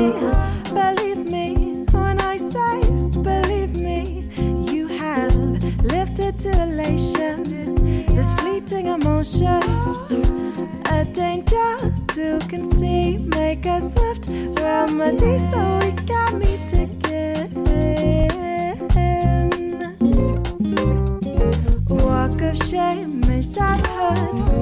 believe me when I say, believe me, you have lifted to elation, this fleeting emotion, a danger to conceive, make a swift remedy so we can meet again. Walk of shame, may sad hurt.